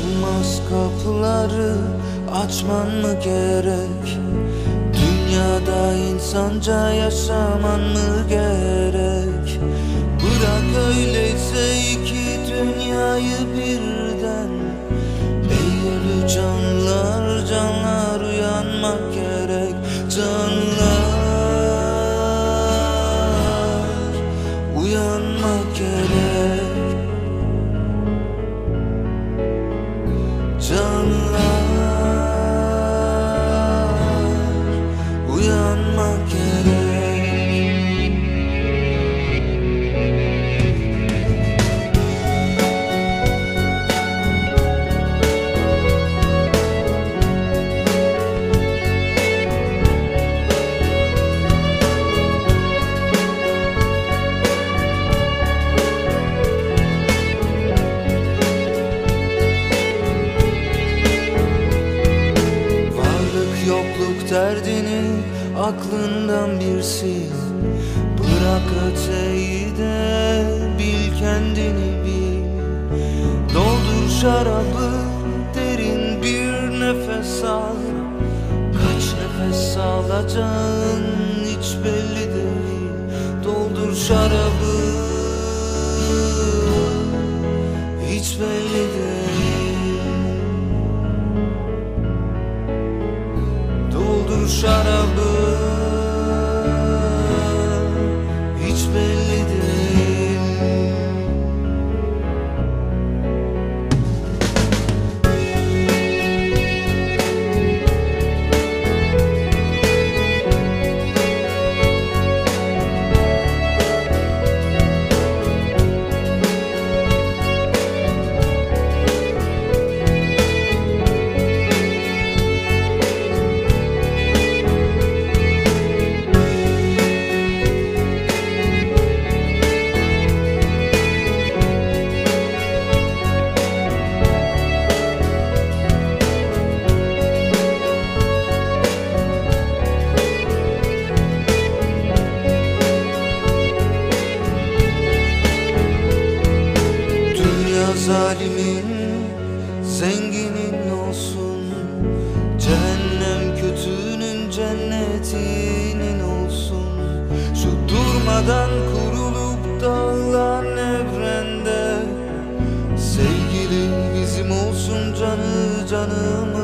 Elmas kapıları açman mı gerek? Dünyada insanca yaşaman mı gerek? Bırak öyleyse iki dünyayı birden. Ey ölü canlar, canlar uyanmak gerek. Canlar uyanmak gerek. Canlar uyanmak gerek. Yokluk derdini aklından bir sil. Bırak öteyi de bil, kendini bil. Doldur şarabı, derin bir nefes al. Kaç nefes alacağın hiç belli değil. Doldur şarabı, hiç belli değil. Doldur şarabı, hiç belli değil. Zalimin, zenginin olsun. Cehennem kötünün cennetinin olsun. Şu durmadan kurulup dağılan evrende sevgili bizim olsun, canı canım